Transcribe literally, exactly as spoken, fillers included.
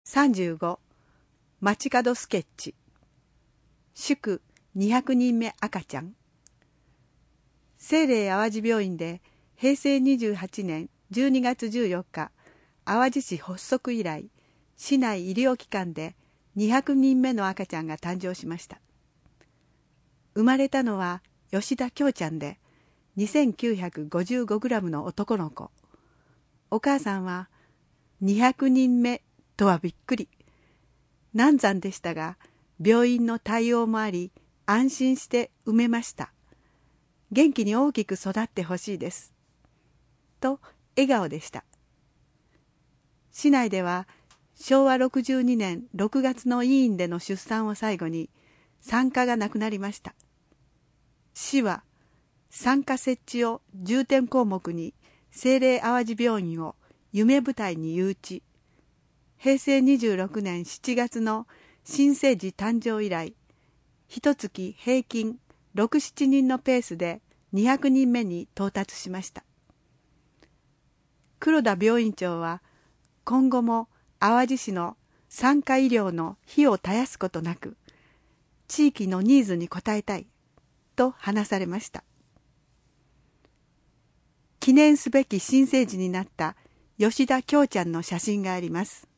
さんじゅうご街角スケッチ祝にひゃくにんめ赤ちゃん。聖霊淡路病院でへいせいにじゅうはちねんじゅうにがつじゅうよっか、淡路市発足以来、市内医療機関でにひゃくにんめの赤ちゃんが誕生しました。生まれたのは吉田京ちゃんで、にせんきゅうひゃくごじゅうごグラムの男の子。お母さんはにひゃくにんめとはびっくり。難産でしたが、病院の対応もあり、安心して産めました。元気に大きく育ってほしいです。と、笑顔でした。市内では、しょうわろくじゅうにねんろくがつの医院での出産を最後に、産科がなくなりました。市は、産科設置を重点項目に、聖霊淡路病院を夢舞台に誘致。へいせいにじゅうろくねんしちがつの新生児誕生以来、ひとつき平均ろく、しちにんのペースでにひゃくにんめに到達しました。黒田病院長は、今後も淡路市の産科医療の火を絶やすことなく、地域のニーズに応えたいと話されました。記念すべき新生児になった吉田京ちゃんの写真があります。